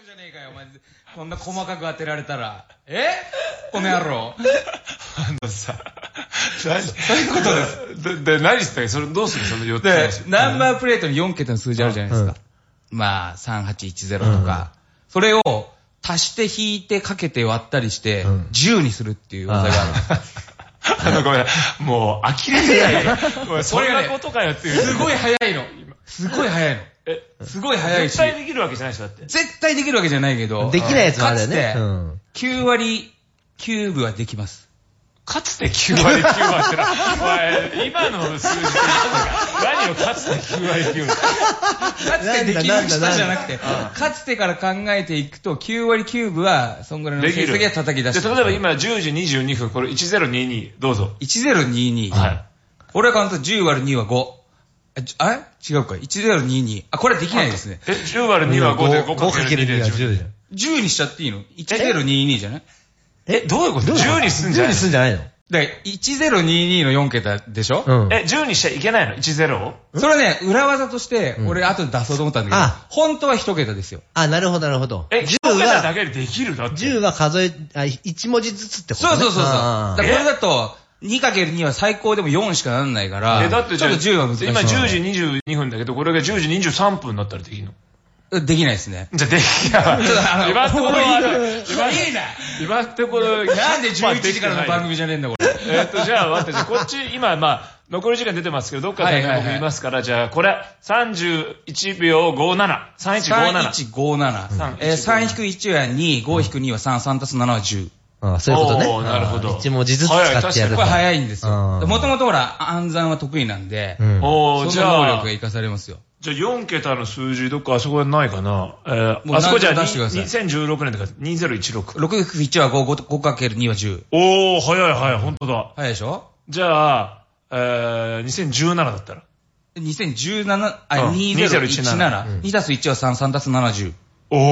じゃねえかよ、お前。こんな細かく当てられたら。この野郎。 さ、 そういうことです。 で、何してそれどうするその4つで、ナンバープレートに4桁の数字あるじゃないですか。まあ、3810とか。それを足して引いてかけて割ったりして、10にするっていう技がある。 ごめん、もう呆れてないよ。そんなことかよっていう。 すごい早いの。すごい早いの。すごい早いし。 絶対できるわけじゃないでしょ、だって。 絶対できるわけじゃないけど。 できないやつもあるよね。 9割9分はできます。 かつて9割9分っておい、今の数字って何をかつて9割9分かつてできましたじゃなくて、かつてから考えていくと、9割9分は、そんぐらいの成績は叩き出して。 例えば今10時22分、これ1022、どうぞ。 1022。はい。これは簡単、10割2は5。違うか、1022。これはできないですね。 10割2は5で 5×2 で10。 10にしちゃっていいの ?1022 じゃないどういうこと ?10 にすんじゃないの ?10 にすんじゃないので、1022の4桁でしょ 10にしちゃいけないの ?10 をそれはね、裏技として、俺後で出そうと思ったんだけど、本当は1桁ですよ。 なるほど、なるほど。 1桁だけでできるだって。 10は数え、1文字ずつってことね。 そう。これだと、2×2 は最高でも4しかなんないから、 だってちょっと10は難しい。 今10時22分だけど、これが10時23分になったらできるのできないですね。 じゃあできない。今のところ今のところ、 なんで11時からの番組じゃねえんだ、これ。 じゃあ、待って、こっち、今、残り時間出てますけど、どっかで僕言いますから、じゃあ、これ、31秒57。3157。 3157。3-1は2、5-2は3、3足す7は10。 そういうことね。 なるほど。 1文字ずつ使ってやる。 これ早いんですよ。もともとほら、暗算は得意なんで、その能力が活かされますよ。 じゃあ4桁の数字どっかあそこはないかなあそこじゃあ2016年とか2016。 6×1 は5、5×2 は10。 早い、ほんとだ。 早いでしょじゃあ、2017だったら。 2017、2017。2足す1は3、3足す7、10。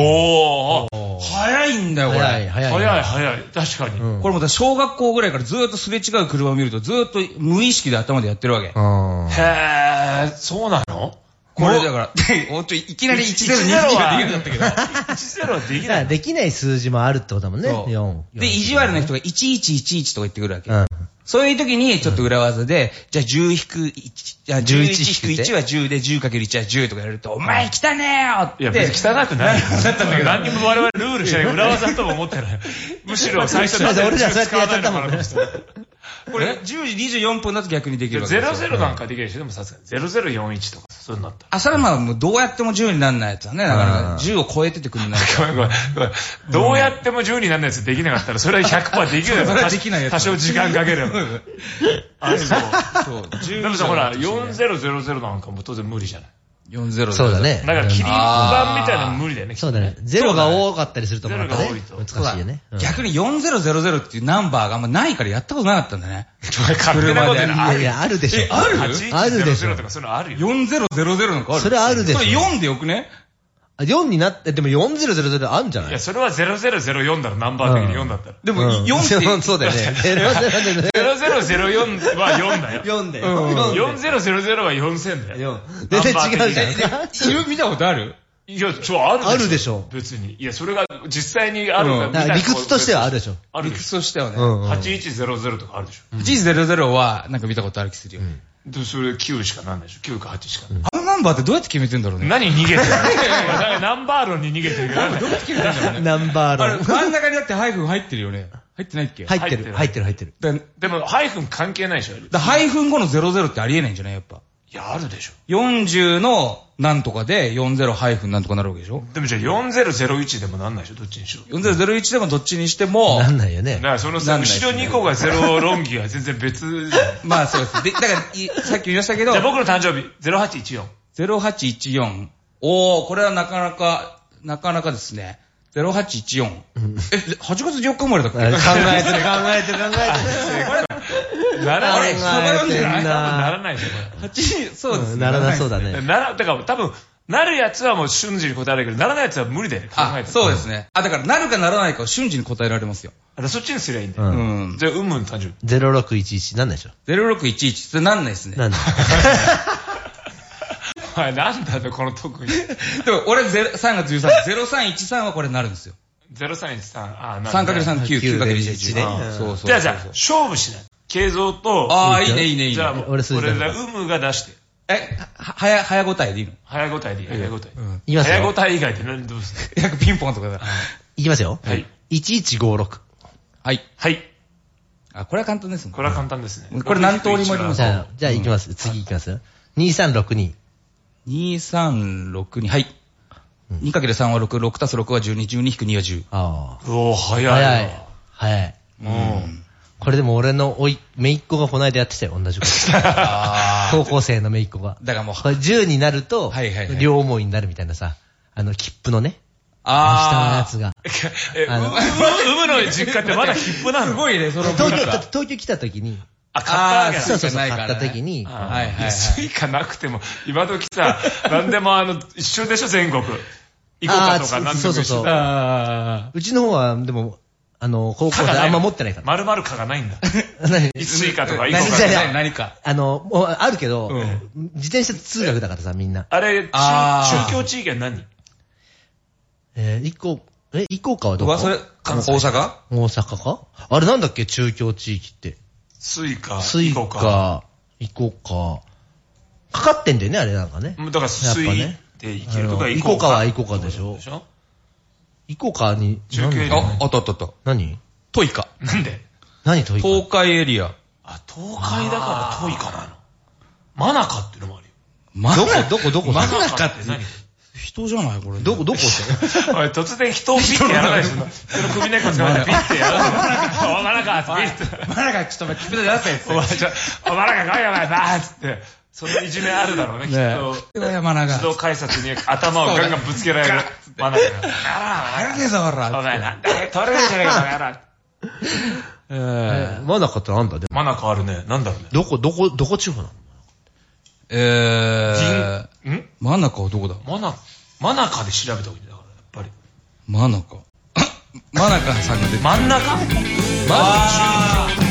早いんだよ、これ。 早い。確かに。 これも小学校ぐらいからずっとすれ違う車を見るとずっと無意識で頭でやってるわけ。 そうなのこれだから、いきなり1022ができるんだったけど。 10はできない。 できない数字もあるってことだもんね。 で、意地悪な人が1111とか言ってくるわけ。そういう時にちょっと裏技で、じゃあ11-1は10で 10×1 は10とかやると、お前汚ねえよって。 いや別に汚くない。だったんだけど、何にも我々ルールしてない。裏技とも思ってない。むしろ最初に。 俺らそうやってやっちゃったもんね。 これ、10時24分だと逆にできるわけですよ。 00なんかできるでしょでもさすがに。0041とか、そういうのあった。 それはもうどうやっても10にならないやつだね。だから、10を超えててくんない。 ごめん。どうやっても10にならないやつできなかったら、それは 100% できるやつ。 それはできないやつ。 多少時間かければ。そう。でもさ、ほら、4000なんかも当然無理じゃない。 40。 そうだね。 だから、キリン版みたいなの無理だよね。 そうだね。0が多かったりすると思うからね。難しいよね。 逆に4000っていうナンバーがあんまないからやったことなかったんだね。 車で。 いや、あるでしょ。 あるでしょ。 とかそういうのあるよ。 4000なんかある。 それあるでしょ。 それ4でよくね 4になって、でも4000あるんじゃない？ いや、それは0004だろ、ナンバー的に4だったら。 でも4って。 そうだよね。 0004は4だよ。 4だよ。4000は4000だよ。 全然違うじゃん。 見たことある？ いや、あるでしょ。 あるでしょ。 別に。いや、それが実際にあるか理屈としてはあるでしょ。 理屈としてはね。 8100とかあるでしょ。 8100はなんか見たことある気するよ。 で、それ9しかなんないでしょ。9か8しか。 あのナンバーってどうやって決めてんだろうね。 何逃げてるのナンバー論に逃げてるけど。 どうやって決めてんだろうね。 ナンバー論。 真ん中にだってハイフン入ってるよね。入ってないっけ？ 入ってる。 でも、ハイフン関係ないでしょ。 ハイフン後の00ってありえないんじゃないやっぱ。 いや、あるでしょ。 40のなんとかで40ハイフンなんとかなるわけでしょ。 でもじゃあ4001でもなんないでしょどっちにしろ。 4001でもどっちにしても。 なんないよね。 だからそのさ、後ろ2個が0論議は全然別。 まあそうです。だから、さっき言いましたけど。 じゃあ僕の誕生日、0814。 0814。これはなかなかですね。0814。8月4日生まれだっけ？考えてる。 ならない。ならないでしょ、これ。そうですね。 ならなそうだね。 だから多分、なるやつはもう瞬時に答えられるけど、ならないやつは無理だよね。考えて。 そうですね。だから、なるかならないかを瞬時に答えられますよ。 そっちにすりゃいいんだよ。じゃあ、の誕生日。 0611なんないでしょ。 0611ってなんないですね。 なんない。 お前なんだよ、この特技。 でも俺3月13日、0313はこれになるんですよ。 0313、あ、 3×3、9、9×1 ね。 そうそう。じゃあ、勝負しない。慶三と、 いいね、いいね、いいね。 じゃあ、俺、有無が出して。 早答えでいいの？ 早答えでいい、早答え。 いきますよ。 早答え以外で何どうする？ ピンポンとかだ。 いきますよ。 はい。 1156。 はい。 はい。 これは簡単ですね。 これは簡単ですね。 これ何通りもいります。 じゃあ行きます。次行きますよ。2362。 2362、はい。2×3 は6、6足す6は12、12引く2は10。 ああ。おー、早い。 早い。これでも俺の姪っ子がこの間やってたよ、同じこと。高校生の姪っ子が。 だからもう。 10になると、両思いになるみたいなさ、切符のね。下のやつが。 うむの実家ってまだ切符なの？ すごいね、その東京来た時に。 買ったわけだ。 そう、買った時に。 スイカなくても、今時さ、なんでも一緒でしょ、全国。行こうかとか、なんでも一緒。 そう。うちの方は、でも、高校生あんま持ってないから。 丸々かがないんだ。スイカとか行こうか。 何か。 あるけど、自転車通学だからさ、みんな。 あれ、中京地域は何？ 行こうかはどこ？ それ、大阪？ 大阪か？あれなんだっけ、中京地域って。 スイカ、 行こうか。かかってんだよね、あれなんかね。 だから、スイで行けるとか行こうかは行こうかでしょ。行こうかに、 中継で。 あった。 何？ トイカ。 なんで？ 何トイカ？ 東海エリア。 東海だからトイカなの。マナカっていうのもあるよ。 どこマナカって何？ 人じゃないこれ。 どこって？ おい、突然人をピッてやらないでしょ。その首根っこつかまってピッてやらないで。おマナカってピッて。 マナカちょっとお前切符で出せって。 おマナカ来いよお前バーッつって。そのいじめあるだろうね、きっと。自動改札に頭をガンガンぶつけられる。マナカが。 入らねえぞ、ほら。 お前なんだよ、取れないじゃねえか、お前ら。 マナカってなんだ？ マナカあるね。なんだろうね。 どこ地方なの？ マナカはどこだ？ マナカで調べた方がいいんだから、やっぱり。 マナカさんが出て真ん中？